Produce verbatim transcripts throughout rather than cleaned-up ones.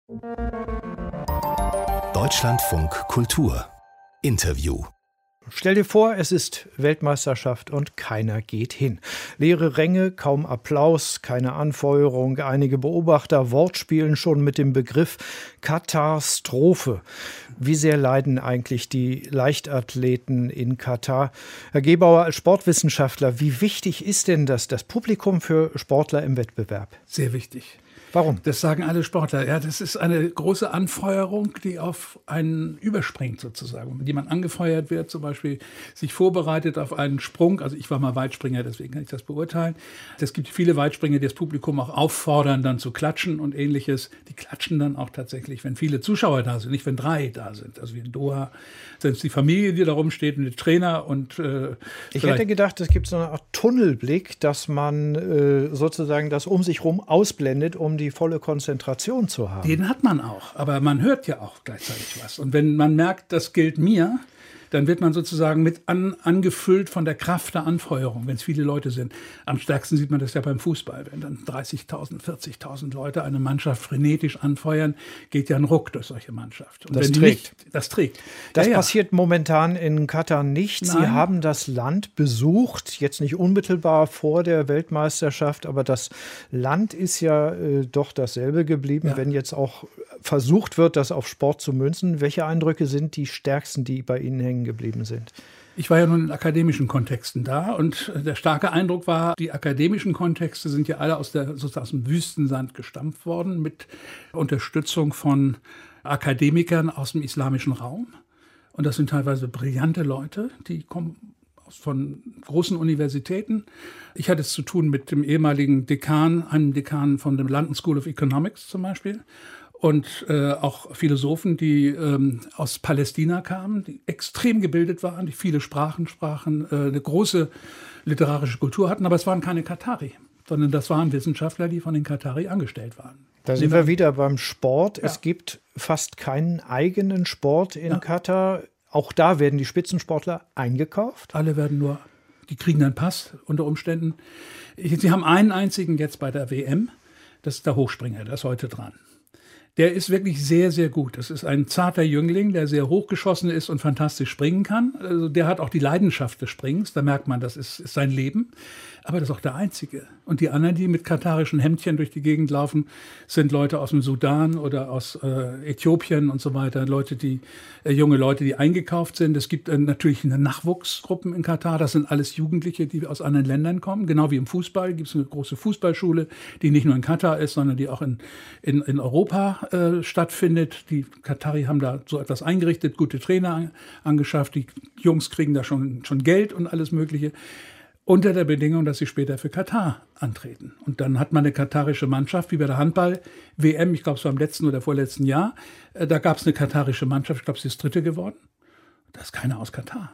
Deutschlandfunk Kultur Interview. Stell dir vor, es ist Weltmeisterschaft und keiner geht hin. Leere Ränge, kaum Applaus, keine Anfeuerung. Einige Beobachter wortspielen schon mit dem Begriff Katastrophe. Wie sehr leiden eigentlich die Leichtathleten in Katar? Herr Gebauer, als Sportwissenschaftler, wie wichtig ist denn das, das Publikum für Sportler im Wettbewerb? Sehr wichtig. Warum? Das sagen alle Sportler. Ja, das ist eine große Anfeuerung, die auf einen überspringt sozusagen. Wenn jemand angefeuert wird, zum Beispiel sich vorbereitet auf einen Sprung. Also ich war mal Weitspringer, deswegen kann ich das beurteilen. Es gibt viele Weitspringer, die das Publikum auch auffordern, dann zu klatschen und Ähnliches. Die klatschen dann auch tatsächlich, wenn viele Zuschauer da sind, nicht wenn drei da sind. Also wie in Doha, selbst die Familie, die da rumsteht, und der Trainer und äh, Ich hätte gedacht, es gibt so eine Art Tunnelblick, dass man äh, sozusagen das um sich rum ausblendet, um die die volle Konzentration zu haben. Den hat man auch, aber man hört ja auch gleichzeitig was. Und wenn man merkt, das gilt mir, dann wird man sozusagen mit an, angefüllt von der Kraft der Anfeuerung, wenn es viele Leute sind. Am stärksten sieht man das ja beim Fußball. Wenn dann dreißigtausend, vierzigtausend Leute eine Mannschaft frenetisch anfeuern, geht ja ein Ruck durch solche Mannschaft. Und das, wenn trägt. Nicht, das trägt. Das ja, ja. passiert momentan in Katar nicht. Nein. Sie haben das Land besucht, jetzt nicht unmittelbar vor der Weltmeisterschaft, aber das Land ist ja äh, doch dasselbe geblieben, ja. Wenn jetzt auch versucht wird, das auf Sport zu münzen. Welche Eindrücke sind die stärksten, die bei Ihnen hängen geblieben sind? Ich war ja nun in akademischen Kontexten da und der starke Eindruck war, die akademischen Kontexte sind ja alle aus, der, sozusagen aus dem Wüstensand gestampft worden mit Unterstützung von Akademikern aus dem islamischen Raum. Und das sind teilweise brillante Leute, die kommen von großen Universitäten. Ich hatte es zu tun mit dem ehemaligen Dekan, einem Dekan von der London School of Economics zum Beispiel. Und äh, auch Philosophen, die ähm, aus Palästina kamen, die extrem gebildet waren, die viele Sprachen sprachen, äh, eine große literarische Kultur hatten. Aber es waren keine Katari, sondern das waren Wissenschaftler, die von den Katari angestellt waren. Da sind wir wieder beim Sport. Ja. Es gibt fast keinen eigenen Sport in ja. Katar. Auch da werden die Spitzensportler eingekauft. Alle werden nur, die kriegen einen Pass unter Umständen. Sie haben einen einzigen jetzt bei der W M. Das ist der Hochspringer, der ist heute dran. Der ist wirklich sehr, sehr gut. Das ist ein zarter Jüngling, der sehr hochgeschossen ist und fantastisch springen kann. Also der hat auch die Leidenschaft des Springens. Da merkt man, das ist, ist sein Leben. Aber das ist auch der Einzige. Und die anderen, die mit katarischen Hemdchen durch die Gegend laufen, sind Leute aus dem Sudan oder aus äh, Äthiopien und so weiter. Leute, die äh, junge Leute, die eingekauft sind. Es gibt äh, natürlich eine Nachwuchsgruppen in Katar. Das sind alles Jugendliche, die aus anderen Ländern kommen. Genau wie im Fußball gibt es eine große Fußballschule, die nicht nur in Katar ist, sondern die auch in, in, in Europa äh, stattfindet. Die Katari haben da so etwas eingerichtet, gute Trainer an, angeschafft. Die Jungs kriegen da schon, schon Geld und alles Mögliche. Unter der Bedingung, dass sie später für Katar antreten. Und dann hat man eine katarische Mannschaft, wie bei der Handball-W M, ich glaube, es war im letzten oder vorletzten Jahr. Da gab es eine katarische Mannschaft, ich glaube, sie ist Dritte geworden. Da ist keiner aus Katar.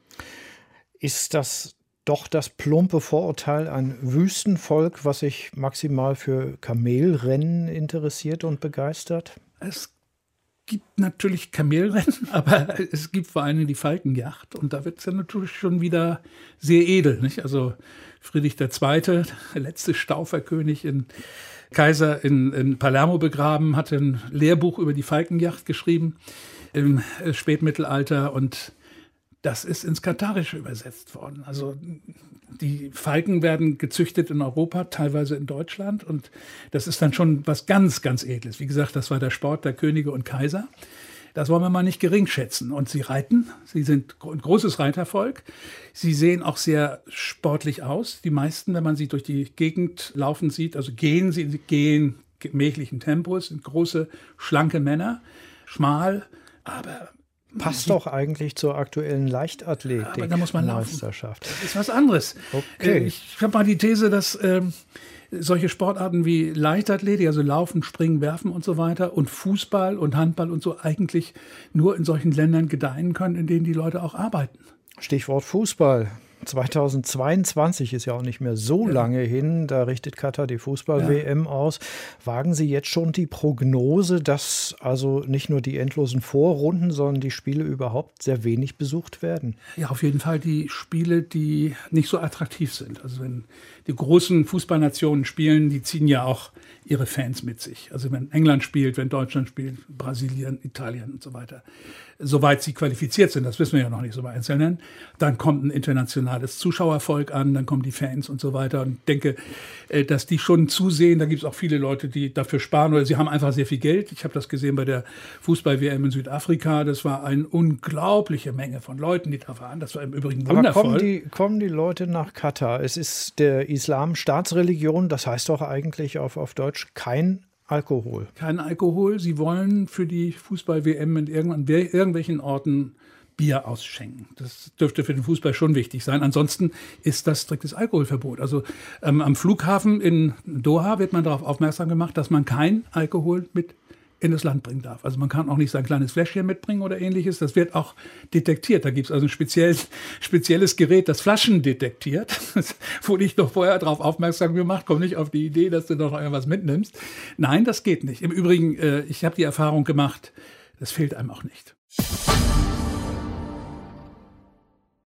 Ist das doch das plumpe Vorurteil, ein Wüstenvolk, was sich maximal für Kamelrennen interessiert und begeistert? Es gibt natürlich Kamelrennen, aber es gibt vor allem die Falkenjagd. Und da wird es ja natürlich schon wieder sehr edel. Nicht? Also Friedrich der Zweite., der letzte Stauferkönig, in Kaiser in, in Palermo begraben, hat ein Lehrbuch über die Falkenjagd geschrieben im Spätmittelalter. Und das ist ins Katarische übersetzt worden. Also die Falken werden gezüchtet in Europa, teilweise in Deutschland. Und das ist dann schon was ganz, ganz Edles. Wie gesagt, das war der Sport der Könige und Kaiser. Das wollen wir mal nicht gering schätzen. Und sie reiten. Sie sind ein großes Reitervolk. Sie sehen auch sehr sportlich aus. Die meisten, wenn man sie durch die Gegend laufen sieht, also gehen sie, sie gehen gemächlichen Tempos, sind große, schlanke Männer, schmal, aber passt doch eigentlich zur aktuellen Leichtathletik. Aber da muss man Meisterschaft. Das ist was anderes. Okay. Ich habe mal die These, dass ähm, solche Sportarten wie Leichtathletik, also Laufen, Springen, Werfen und so weiter und Fußball und Handball und so eigentlich nur in solchen Ländern gedeihen können, in denen die Leute auch arbeiten. Stichwort Fußball. zweitausendzweiundzwanzig ist ja auch nicht mehr so lange hin. Da richtet Katar die Fußball-W M ja. aus. Wagen Sie jetzt schon die Prognose, dass also nicht nur die endlosen Vorrunden, sondern die Spiele überhaupt sehr wenig besucht werden? Ja, auf jeden Fall die Spiele, die nicht so attraktiv sind. Also wenn die großen Fußballnationen spielen, die ziehen ja auch ihre Fans mit sich. Also wenn England spielt, wenn Deutschland spielt, Brasilien, Italien und so weiter. Soweit sie qualifiziert sind, das wissen wir ja noch nicht so bei Einzelnen, dann kommt ein internationales Zuschauervolk an, dann kommen die Fans und so weiter. Und ich denke, dass die schon zusehen, da gibt es auch viele Leute, die dafür sparen oder sie haben einfach sehr viel Geld. Ich habe das gesehen bei der Fußball-W M in Südafrika. Das war eine unglaubliche Menge von Leuten, die da waren. Das war im Übrigen wundervoll. Aber kommen die, kommen die Leute nach Katar? Es ist der Islam Staatsreligion, das heißt doch eigentlich auf, auf Deutsch kein Alkohol. Kein Alkohol. Sie wollen für die Fußball-W M in irgendwelchen Orten Bier ausschenken. Das dürfte für den Fußball schon wichtig sein. Ansonsten ist das striktes Alkoholverbot. Also ähm, am Flughafen in Doha wird man darauf aufmerksam gemacht, dass man kein Alkohol mit in das Land bringen darf. Also man kann auch nicht sein kleines Fläschchen mitbringen oder ähnliches. Das wird auch detektiert. Da gibt es also ein speziell, spezielles Gerät, das Flaschen detektiert. Das wurde ich doch vorher darauf aufmerksam gemacht. Komm nicht auf die Idee, dass du doch noch irgendwas mitnimmst. Nein, das geht nicht. Im Übrigen, äh, ich habe die Erfahrung gemacht, das fehlt einem auch nicht.